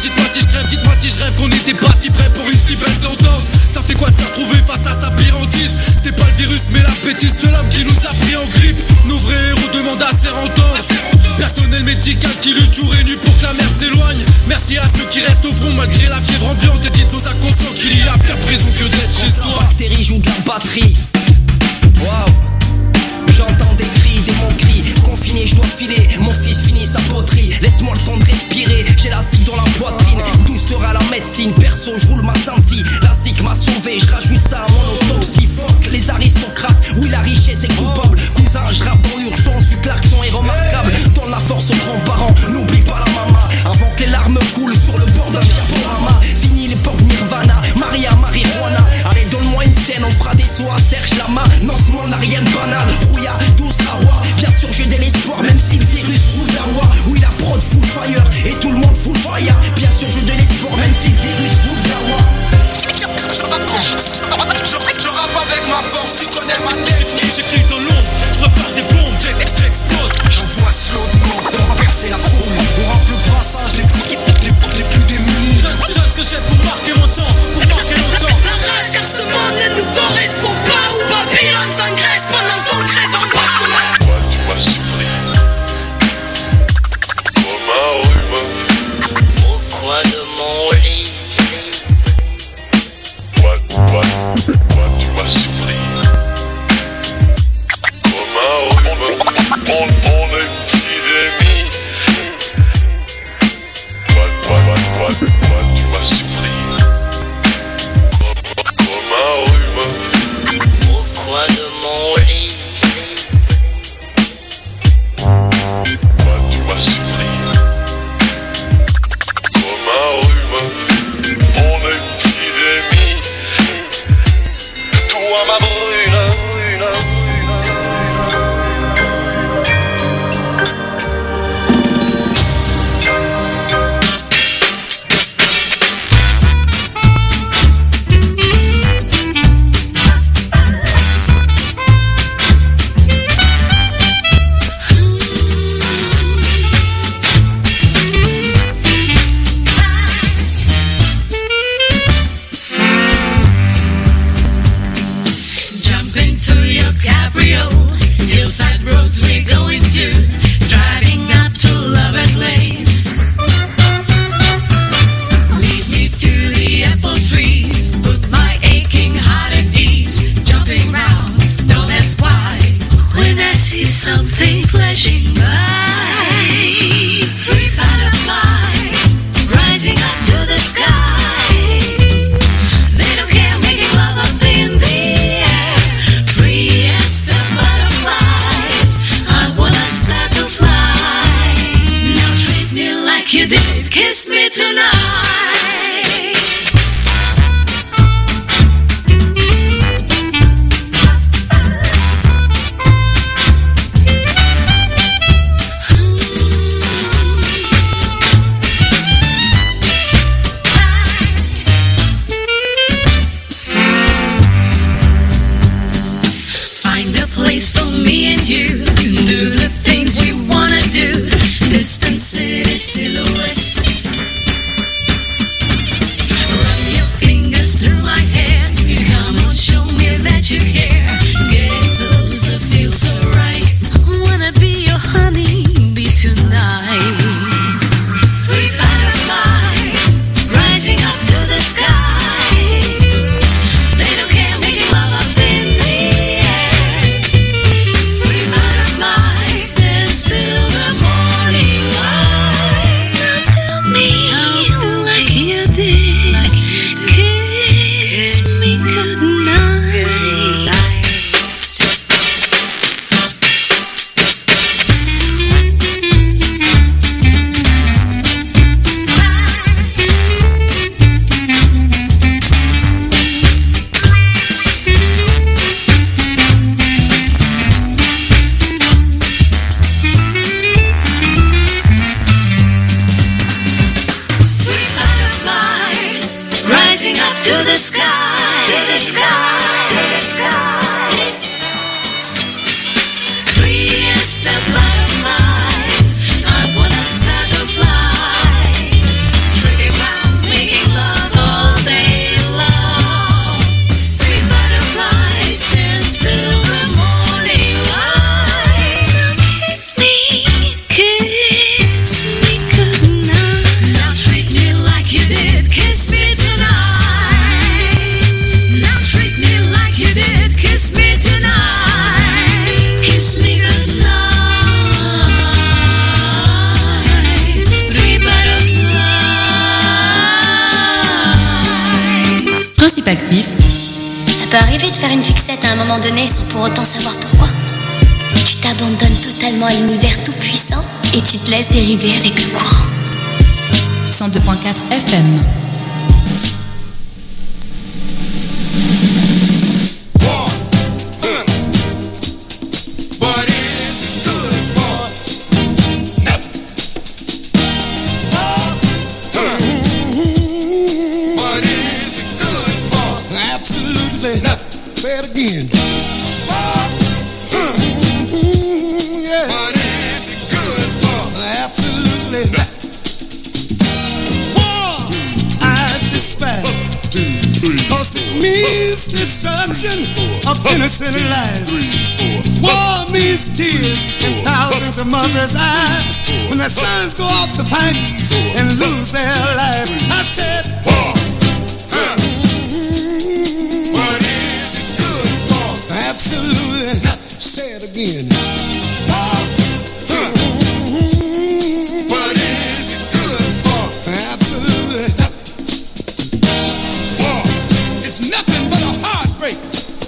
dites-moi si je crève, dites-moi si je rêve qu'on n'était pas si près pour une si belle sentence. Ça fait quoi de se retrouver face à sa pire hantise? C'est pas le virus mais la bêtise de l'homme qui nous a pris en grippe. Nos vrais héros demandent à ses rentances. Personnel médical qui lutte jour et nuit pour que la merde s'éloigne. Merci à ceux qui restent au front malgré la fièvre ambiante. Et dites aux inconscients qu'il y a pire prison que d'être chez soi. Bactéries jouent de la batterie. Waouh. J'entends des cris, des mots cris. Confiné, je dois filer. Mon fils finit sa poterie. Laisse-moi le temps de respirer. J'ai la zig dans la poitrine. Tout sera la médecine. Perso, je roule ma Sansi. La zig m'a sauvé. Je rajoute ça à mon autopsie. Fuck les aristocrates. Oui, la richesse est coupable. Cousin, je rappe dans l'urgence. Du klaxon est remarquable. Donne la force aux grands-parents. N'oublie pas la maman. Avant que les larmes coulent sur le bord d'un diaporama. Fini l'époque Nirvana. Maria, marijuana. Allez, donne-moi une scène. On fera des sauts à Serge Lama. Non, ce monde n'a rien de banal. Rouya, 12 Kawa. Bien sûr, j'ai de l'espoir. Même si le virus roule la loi. Oui, la prod full fire. Et tout le monde full fire. Bien sûr, j'ai de l'espoir. Même si le virus roule la loi. Je rappe avec ma force, tu connais ma tête. J'écris dans l'ombre, je prépare des bombes, j'explose. J'envoie slow de mort, on va percer la foule. On rappe le brassage des plus démunis. Donne ce que j'ai pour marquer mon temps, pour marquer longtemps. La rage car ce monde ne nous correspond pas. Ou Babylone s'engraisse pendant qu'on crève en bas. Moi tu m'as supplié. Oh ma rumeur. Pourquoi de mon lit? Moi tu m'as supplié. Oh ma rumeur. On est épidémie. Moi tu m'as supplié. Oh ma rumeur. Pourquoi de mon lit? Moi tu m'as supplié. Oh ma rumeur. On est épidémie. Toi ma brune. Hillside roads we're going to, driving up to Lover's Lane. Lead me to the apple trees, put my aching heart at ease. Jumping round, don't ask why, when I see something flashing by. Three butterflies, rising up to the sky. They don't care, making love up in the air. Free as the butterflies, I wanna start to fly. Now treat me like you did, kiss me tonight. Find a place for me and you to do the things we wanna do. Distant city silhouette. Run your fingers through my hair. Come on, show me that you care. Getting closer feels so right. I wanna be your honey bee tonight. Three butterflies rising up to the sky. They don't care, making love up in the air. Three butterflies dance till the morning light. Tell me like you did, kiss me goodnight. Three butterflies rising up to the sky, to the sky, to the sky. Free as the butterflies, I wanna start to fly. Tricky arrivé de faire une fixette à un moment donné sans pour autant savoir pourquoi. Tu t'abandonnes totalement à l'univers tout puissant et tu te laisses dériver avec le courant. 102.4 FM. Of innocent lives. War means tears in thousands of mothers' eyes when their sons go off the pipe and lose their life. I said, war. What is it good for? Absolutely. Say it again. What is it good for? Absolutely. War. It's nothing but a heartbreak.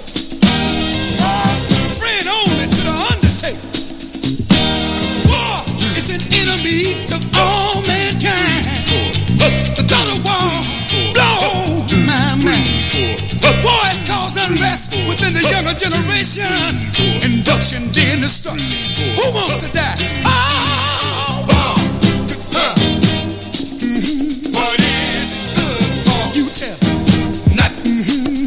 Within the younger generation, induction, then destruction. Who wants to die? Oh, what is it good for? You tell me. Nothing.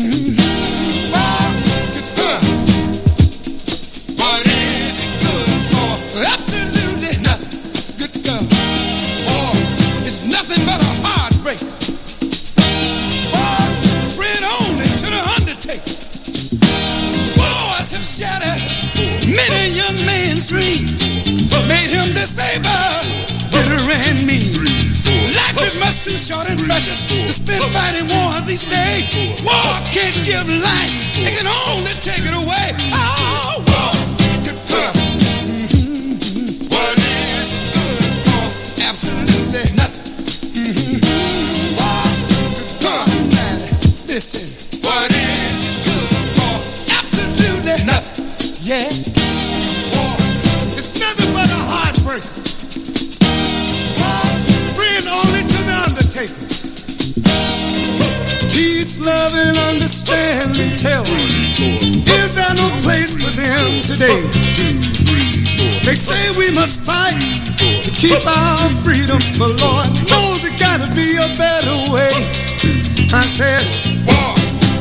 What is it good for? Absolutely nothing. Good God. Oh, it's nothing but a heartbreak. Friend only to the undertaker. Have shattered many young men's dreams, made him disabled, bitter and mean. Life is much too short and precious to spend fighting wars each day. War can't give life, it can only take it away. Oh, war. What is it good for? Absolutely nothing. Listen, what is it good for? Absolutely nothing. Yeah. War. It's nothing but a heartbreaker. Friend only to the undertaker. Peace, love, and understanding. Tell me, is there no place for them today? They say we must fight to keep our freedom, but Lord knows it gotta be a better way. I said, war.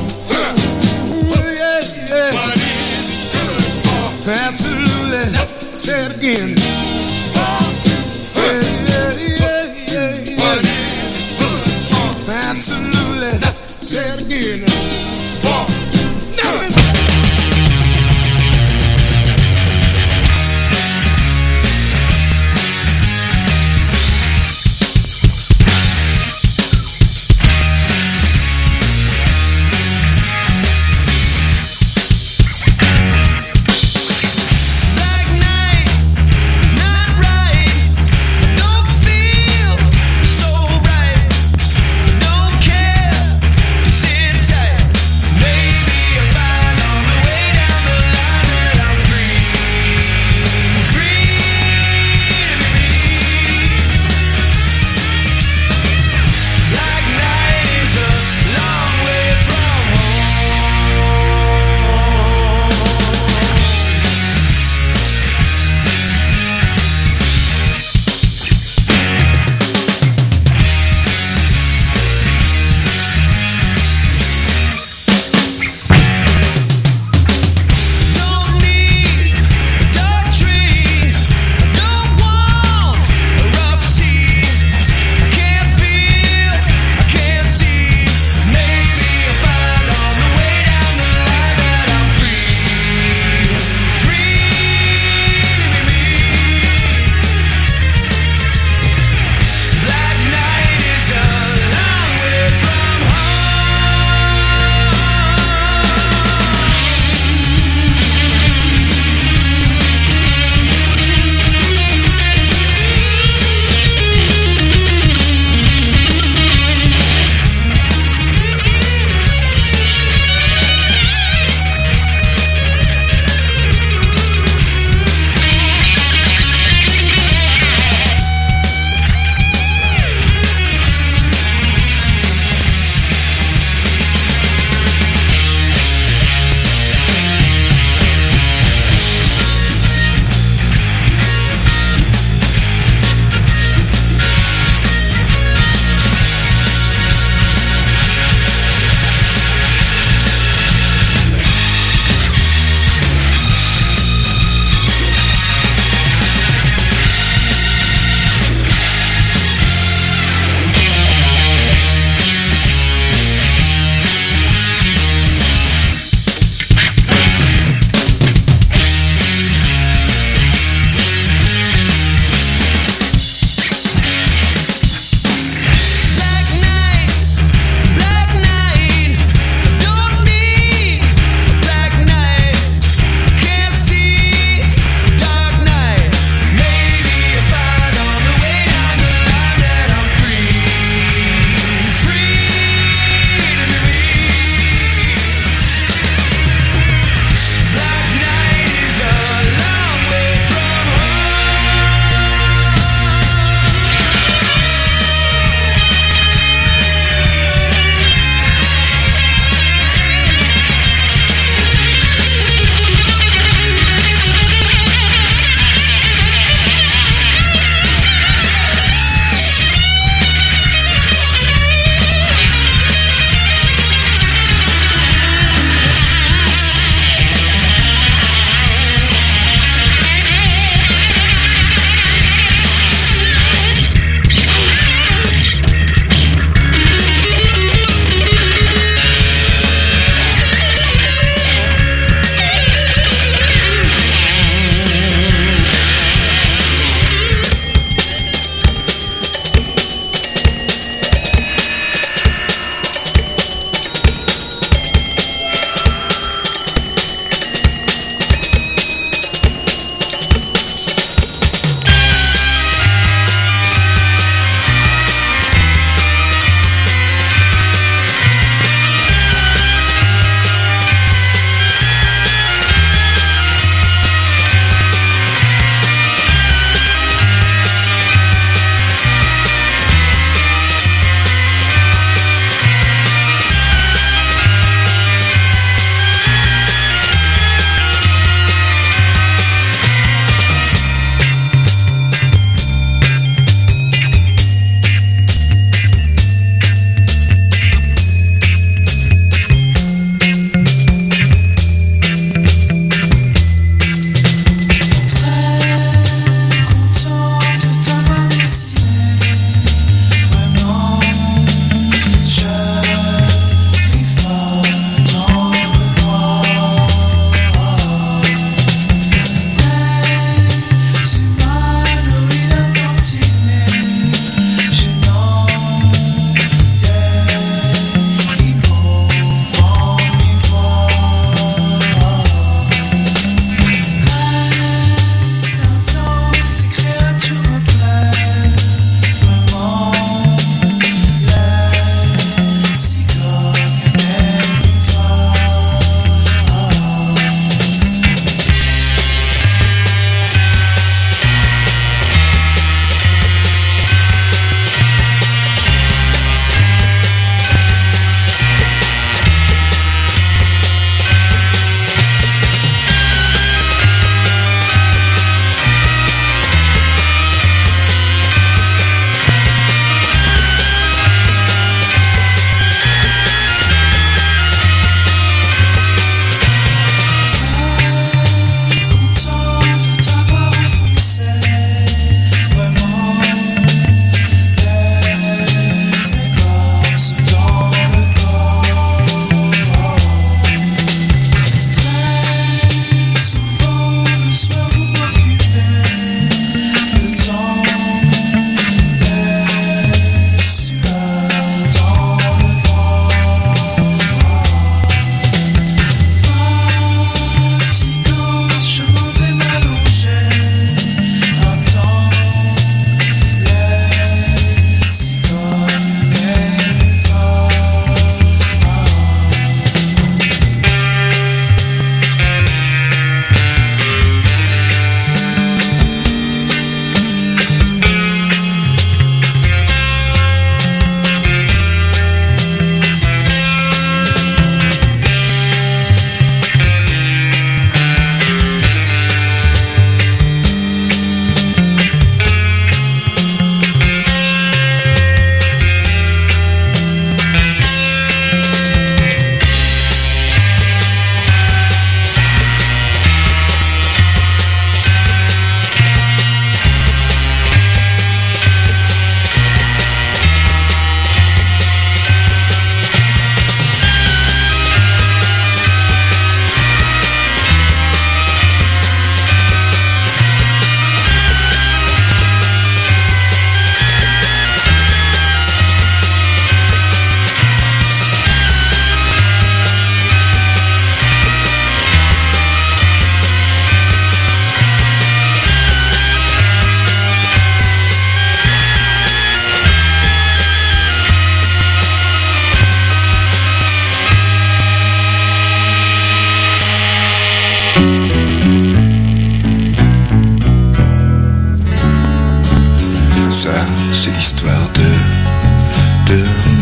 Yeah, yeah. What is it good for? Absolutely. Say it again. Yeah, yeah, yeah, yeah. What is it good for? Absolutely. Say it again. War. Tight.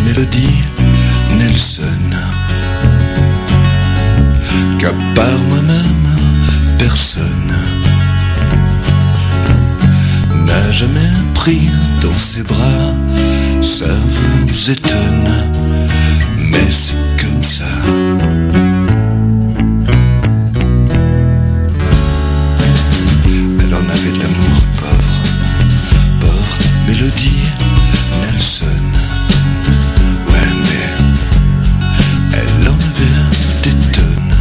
mélodie Nelson, qu'à part moi-même, personne n'a jamais pris dans ses bras. Ça vous étonne, mais c'est comme ça. Elle en avait de l'amour, pauvre mélodie Nelson. Ouais, mais elle en avait des tonnes.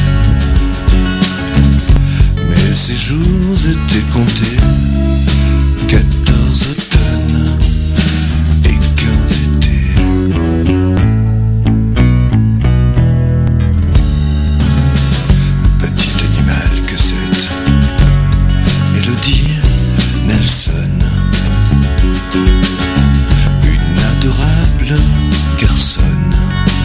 Mais ses jours étaient comptés. 14 automnes et 15 étés. Petit animal que cette mélodie Nelson, une adorable garçonne,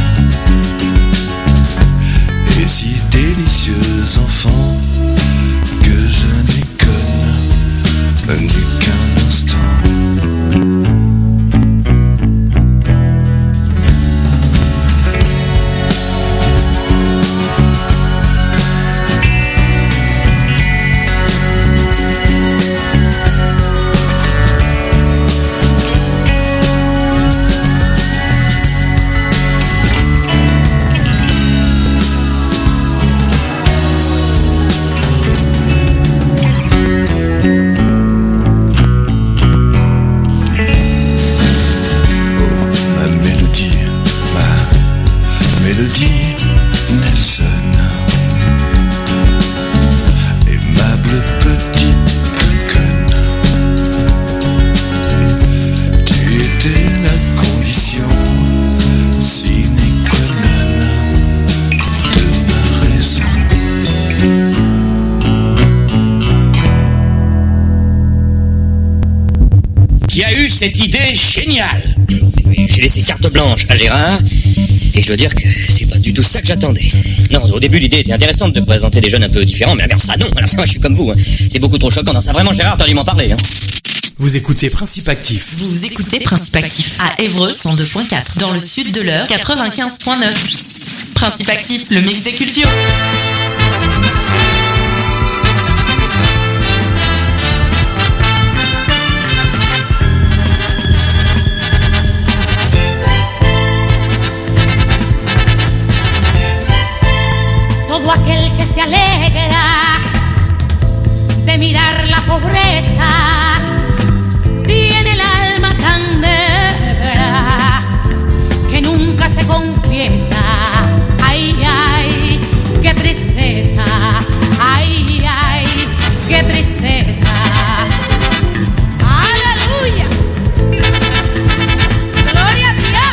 et si délicieuse enfant que je n'ai conne n'eut qu'un instant. Cette idée géniale. J'ai laissé carte blanche à Gérard et je dois dire que c'est pas du tout ça que j'attendais. Non, au début l'idée était intéressante de présenter des jeunes un peu différents, mais alors ça non, alors ça moi je suis comme vous, hein. C'est beaucoup trop choquant. Non, ça vraiment Gérard, t'as dû m'en parler. Hein. Vous écoutez Principe Actif. Vous écoutez Principe Actif à Évreux 102.4, dans le sud de l'Eure 95.9. Principe Actif, le mix des cultures. Todo aquel que se alegra de mirar la pobreza tiene el alma tan negra que nunca se confiesa. Ay, ay, qué tristeza. Ay, ay, qué tristeza. Aleluya. Gloria a Dios.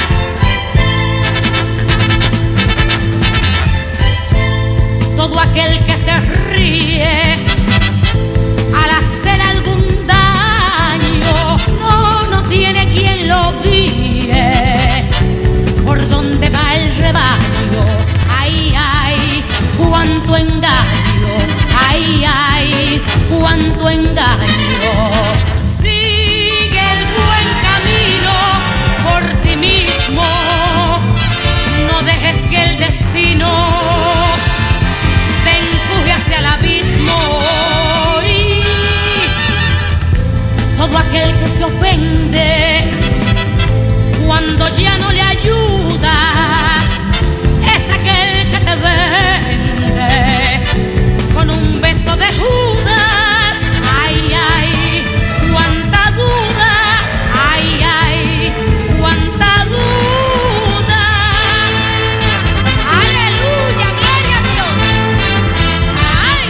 Todo aquel que se ríe al hacer algún daño, no tiene quien lo guíe por donde va el rebaño. Ay, ay, cuánto engaño. Ay, ay, cuánto engaño. Sigue el buen camino por ti mismo. No dejes que el destino te empuje hacia el abismo. Y todo aquel que se ofende cuando ya no le ayudas es aquel que te vende con un beso de Judas. Ay, ay, cuánta duda. Ay, ay, cuánta duda. Aleluya, gloria a Dios. Ay.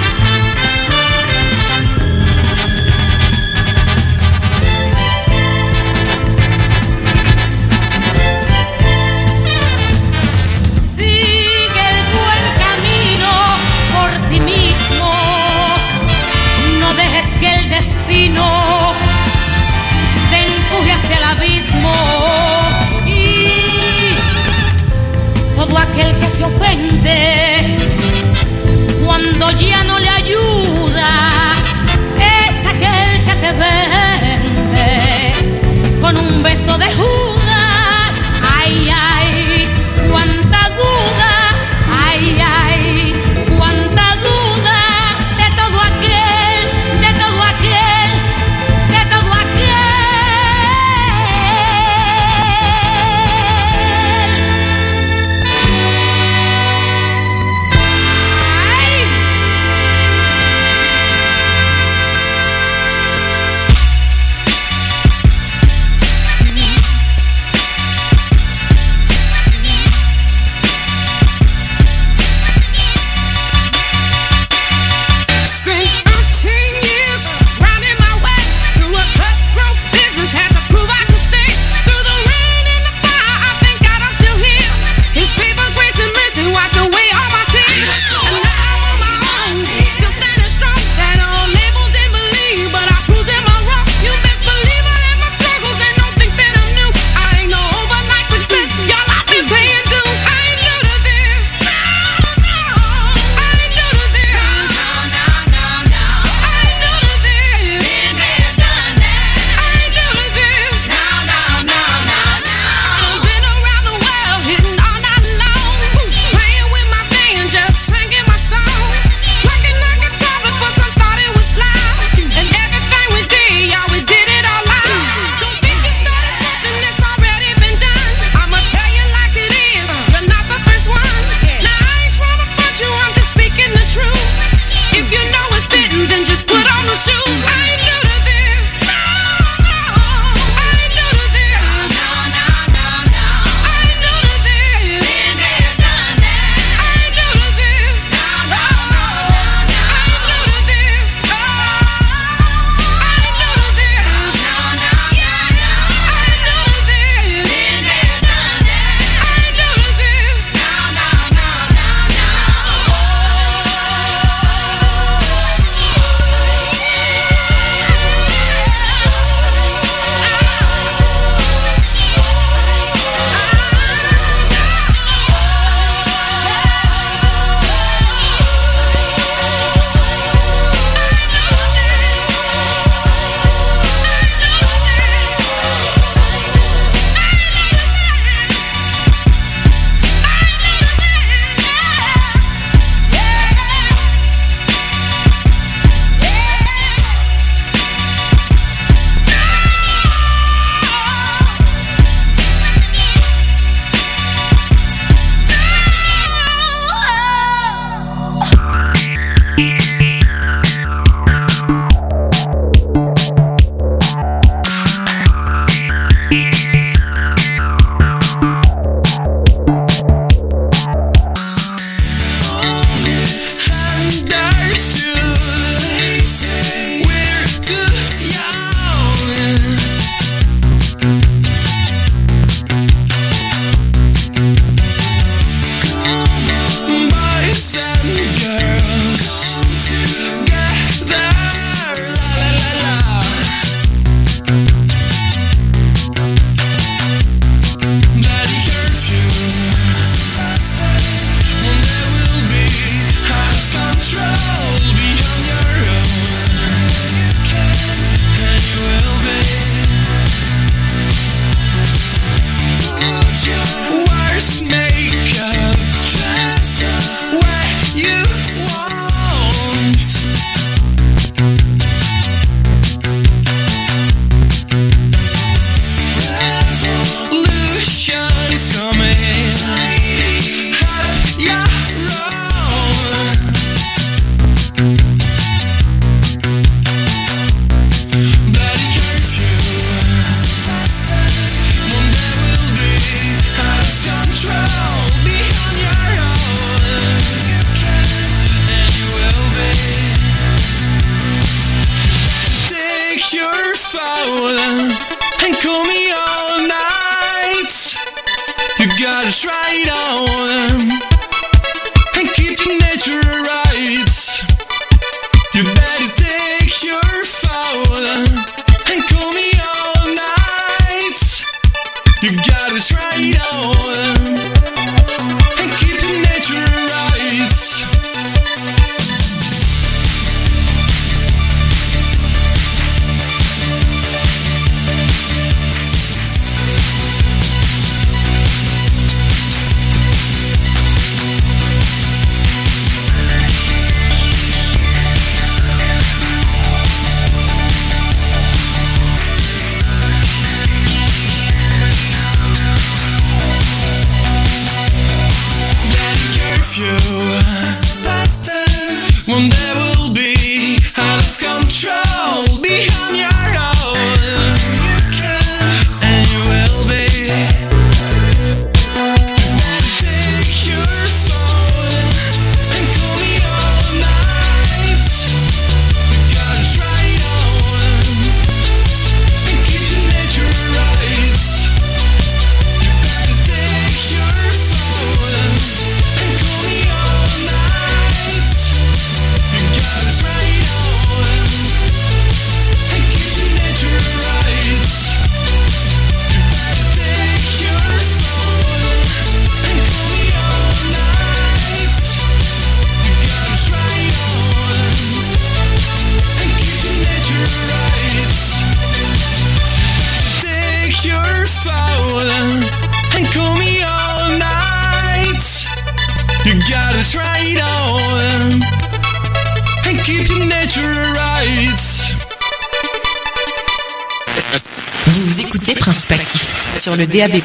Sigue el buen camino por ti mismo. No dejes que el destino te empuje hacia el abismo. Y todo aquel que se ofende cuando ya no le ayuda es aquel que te vende con un beso de Judas. Ay, gotta try it on and keep the nature right. You better take your phone and call me all night. You gotta try it on and keep the nature right. One day will be out of control, beyond your own. You can, and you will be. Take your phone and call me all night. You gotta try it on and keep the nature right. You better take your phone and call me all night. You gotta try it on and keep the nature right. You better take your phone and call me all night. You gotta try it on and keep the nature right. Take your phone and call me all night. You gotta try it on and keep the nature right. Vous écoutez Principe Actif sur le DAB+.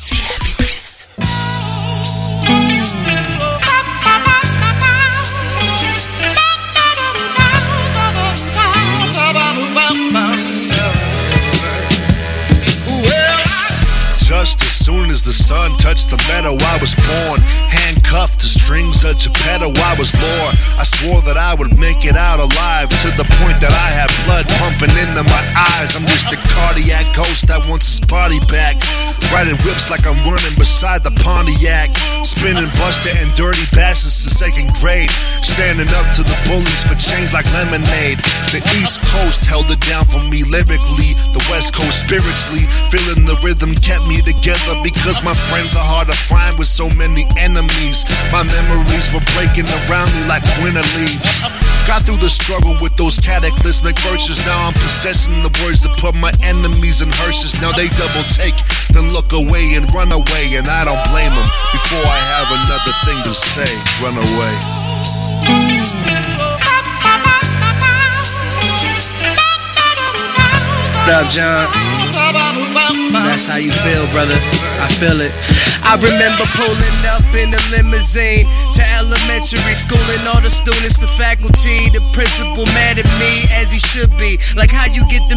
Just as soon as the sun touched the meadow, I was born. Handcuffed to strings of Geppetto, I was lore. I swore that I would make it out alive, to the point that I had blood pumping into my eyes. I'm just a cardiac ghost that wants his body back. Riding whips like I'm running beside the Pontiac. Spinning Buster and Dirty Bastards to second grade. Standing up to the bullies for change like lemonade. The East Coast held it down for me lyrically. The West Coast spiritually. Feeling the rhythm kept me together, because my friends are hard to find with so many enemies. My memories were breaking around me like winter leaves. Got through the struggle with those cataclysmic verses. Now I'm possessing the words that put my enemies in hearses. Now they double take, then look away and run away. And I don't blame them. Before I have another thing to say, run away. What up, John? That's how you feel, brother. I feel it. I remember pulling up in the limousine to elementary school, and all the students, the faculty, the principal mad at me as he should be. Like, how you get them